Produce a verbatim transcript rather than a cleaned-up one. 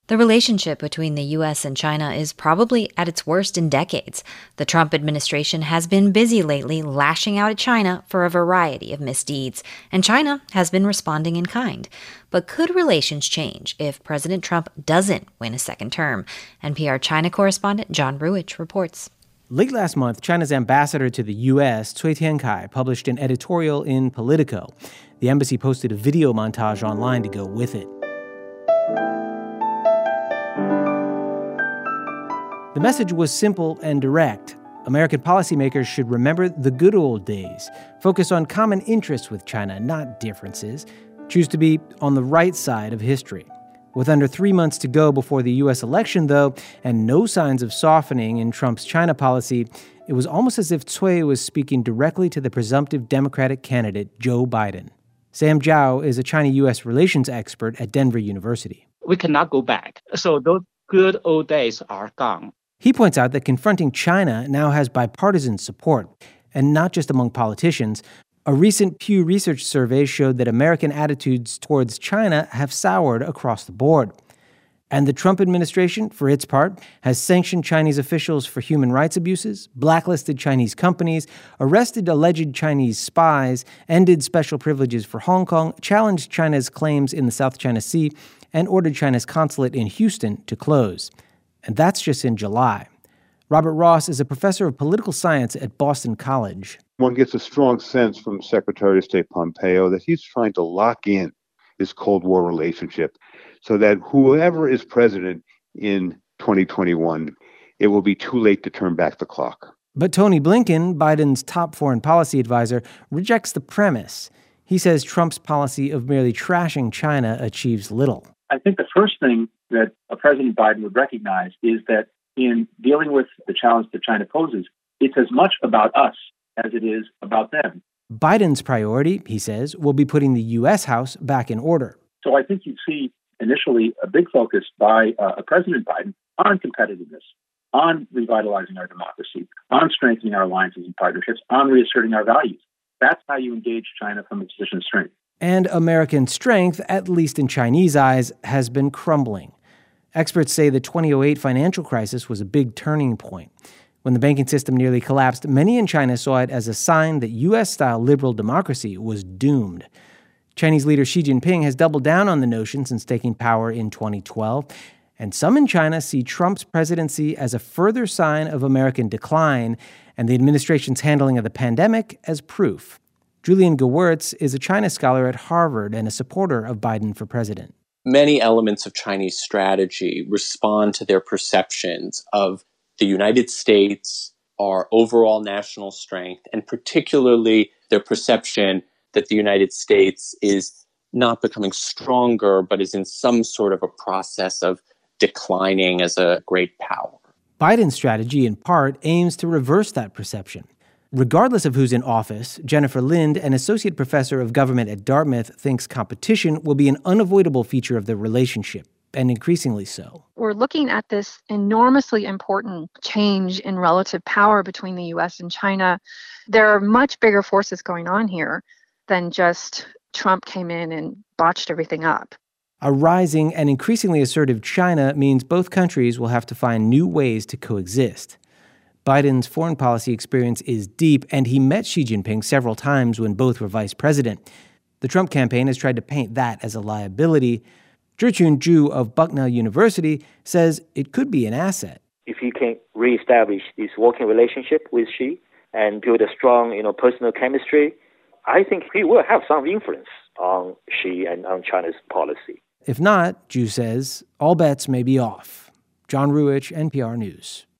The relationship between the U S and China is probably at its worst in decades. The Trump administration has been busy lately lashing out at China for a variety of misdeeds, and China has been responding in kind. But could relations change if President Trump doesn't win a second term? N P R China correspondent John Ruwitch reports. Late last month, China's ambassador to the U S, Cui Tiankai, published an editorial in Politico. The embassy posted a video montage online to go with it. The message was simple and direct. American policymakers should remember the good old days, focus on common interests with China, not differences, choose to be on the right side of history. With under three months to go before the U S election, though, and no signs of softening in Trump's China policy, it was almost as if Cui was speaking directly to the presumptive Democratic candidate, Joe Biden. Sam Zhao is a China-U S relations expert at Denver University. We cannot go back. So those good old days are gone. He points out that confronting China now has bipartisan support, and not just among politicians. A recent Pew Research survey showed that American attitudes towards China have soured across the board. And the Trump administration, for its part, has sanctioned Chinese officials for human rights abuses, blacklisted Chinese companies, arrested alleged Chinese spies, ended special privileges for Hong Kong, challenged China's claims in the South China Sea, and ordered China's consulate in Houston to close. And that's just in July. Robert Ross is a professor of political science at Boston College. One gets a strong sense from Secretary of State Pompeo that he's trying to lock in this Cold War relationship so that whoever is president in twenty twenty-one, it will be too late to turn back the clock. But Tony Blinken, Biden's top foreign policy advisor, rejects the premise. He says Trump's policy of merely trashing China achieves little. I think the first thing that President Biden would recognize is that in dealing with the challenge that China poses, it's as much about us as it is about them. Biden's priority, he says, will be putting the U S House back in order. So I think you see initially a big focus by uh, President Biden on competitiveness, on revitalizing our democracy, on strengthening our alliances and partnerships, on reasserting our values. That's how you engage China from a position of strength. And American strength, at least in Chinese eyes, has been crumbling. Experts say the two thousand eight financial crisis was a big turning point. When the banking system nearly collapsed, many in China saw it as a sign that U S-style liberal democracy was doomed. Chinese leader Xi Jinping has doubled down on the notion since taking power in twenty twelve, and some in China see Trump's presidency as a further sign of American decline and the administration's handling of the pandemic as proof. Julian Gewirtz is a China scholar at Harvard and a supporter of Biden for president. Many elements of Chinese strategy respond to their perceptions of the United States, our overall national strength, and particularly their perception that the United States is not becoming stronger, but is in some sort of a process of declining as a great power. Biden's strategy, in part, aims to reverse that perception. Regardless of who's in office, Jennifer Lind, an associate professor of government at Dartmouth, thinks competition will be an unavoidable feature of the relationship, and increasingly so. We're looking at this enormously important change in relative power between the U S and China. There are much bigger forces going on here than just Trump came in and botched everything up. A rising and increasingly assertive China means both countries will have to find new ways to coexist. Biden's foreign policy experience is deep, and he met Xi Jinping several times when both were vice president. The Trump campaign has tried to paint that as a liability. Zhichun Zhu of Bucknell University says it could be an asset. If he can reestablish this working relationship with Xi and build a strong, you know, personal chemistry, I think he will have some influence on Xi and on China's policy. If not, Zhu says, all bets may be off. John Ruwitch, N P R News.